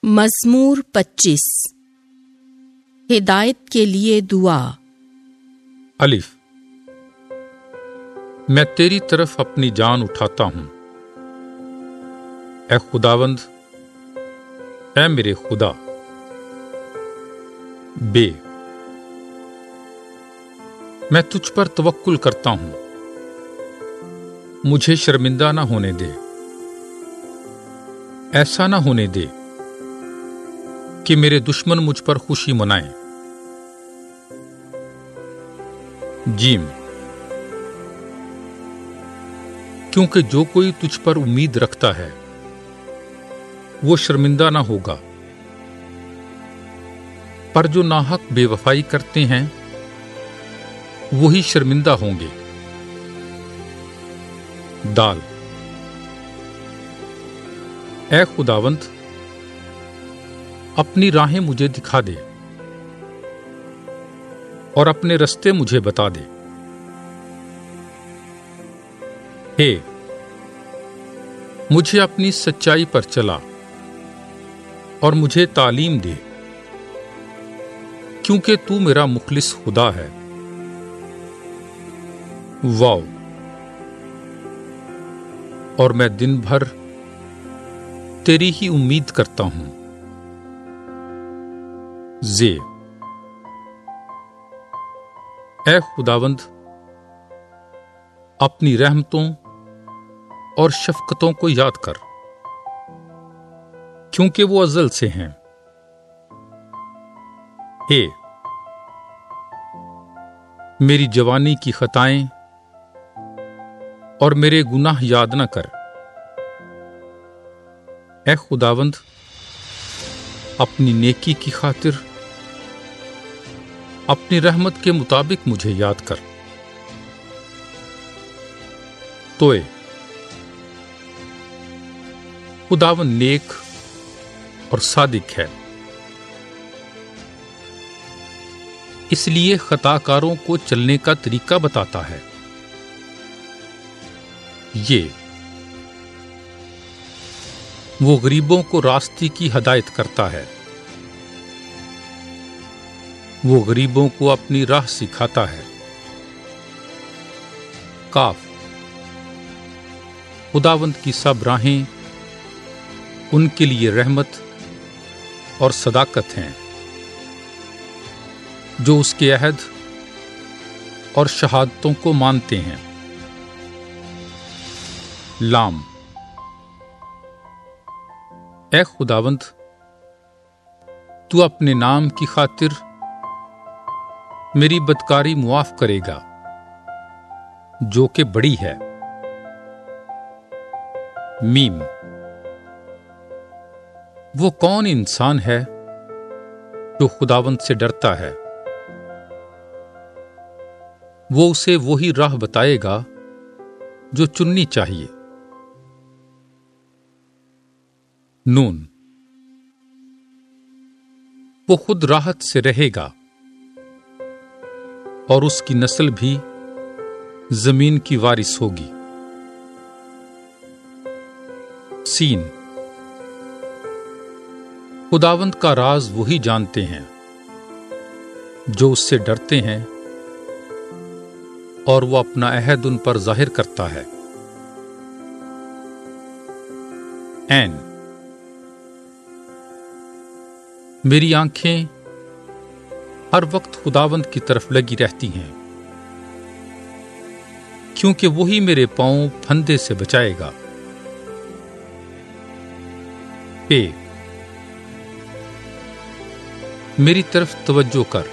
मज़मूर 25। हिदायत के लिए दुआ। अलिफ। मैं तेरी तरफ अपनी जान उठाता हूं, ऐ खुदावंद, ऐ मेरे खुदा। बे। मैं तुझ पर तवक्कुल करता हूं, मुझे शर्मिंदा ना होने दे। ऐसा ना होने दे कि मेरे दुश्मन मुझ पर खुशी मनाएं। जीम। क्योंकि जो कोई तुझ पर उम्मीद रखता है वो शर्मिंदा ना होगा, पर जो नाहक बेवफाई करते हैं वही शर्मिंदा होंगे। दाल। ऐ खुदावंद, अपनी राहें मुझे दिखा दे और अपने रास्ते मुझे बता दे। हे, मुझे अपनी सच्चाई पर चला और मुझे तालीम दे, क्योंकि तू मेरा मुखलिस खुदा है। वाओ। और मैं दिन भर तेरी ही उम्मीद करता हूं। जे। ऐ खुदावंद, अपनी रहमतों और शफकतों को याद कर, क्योंकि वो अज़ल से हैं। हे, मेरी जवानी की खताएं और मेरे गुनाह याद न कर। ऐ खुदावंद, अपनी नेकी की खातिर अपनी रहमत के मुताबिक मुझे याद कर। तोए। खुदावंद नेक और सादिक है, इसलिए खताकारों को चलने का तरीका बताता है। ये वो गरीबों को रास्ते की हदायत करता है, वो गरीबों को अपनी राह सिखाता है। काफ। खुदावंद की सब राहें उनके लिए रहमत और सदाकत हैं, जो उसके अहद और शहादतों को मानते हैं। लाम। ऐ खुदावंद, तू अपने नाम की खातिर मेरी बदकारी मुआफ करेगा, जो कि बड़ी है। मीम। वो कौन इंसान है जो खुदावंद से डरता है? वो उसे वही राह बताएगा जो चुननी चाहिए। नून। वो खुद राहत से रहेगा और उसकी नस्ल भी जमीन की वारिस होगी। सीन। खुदावंद का राज वही जानते हैं जो उससे डरते हैं, और वो अपना अहद उन पर जाहिर करता है। ऐन। मेरी आंखें हर वक्त खुदावंद की तरफ लगी रहती हैं, क्योंकि वही मेरे पांव फंदे से बचाएगा। पे। मेरी तरफ तवज्जो कर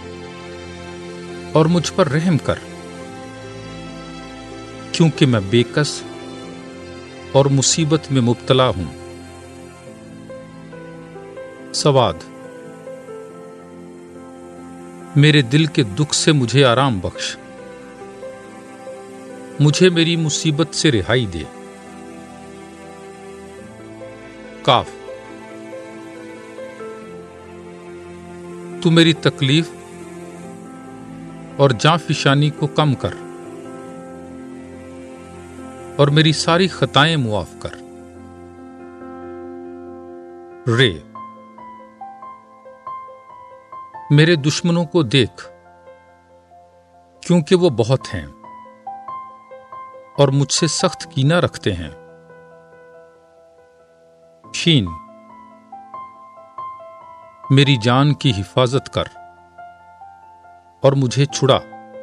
और मुझ पर रहम कर, क्योंकि मैं बेकस और मुसीबत में मुब्तला हूं। सवाद। मेरे दिल के दुख से मुझे आराम बख्श, मुझे मेरी मुसीबत से रिहाई दे। काफ। तू मेरी तकलीफ और जांफिशानी को कम कर और मेरी सारी खताएं मुआफ कर। रे। میرے دشمنوں کو دیکھ، کیونکہ وہ بہت ہیں اور مجھ سے سخت کینہ رکھتے ہیں۔ شین، میری جان کی حفاظت کر اور مجھے چھڑا،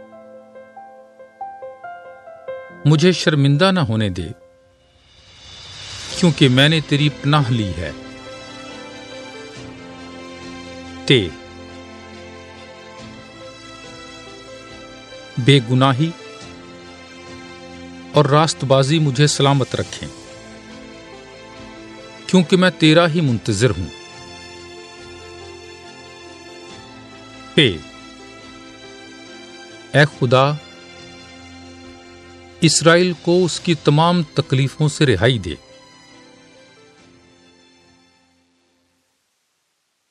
مجھے شرمندہ نہ ہونے دے، کیونکہ میں نے تیری پناہ لی ہے۔ تے، بے گناہی اور راست بازی مجھے سلامت رکھیں، کیونکہ میں تیرا ہی منتظر ہوں۔ پے، اے خدا، اسرائیل کو اس کی تمام تکلیفوں سے رہائی دے۔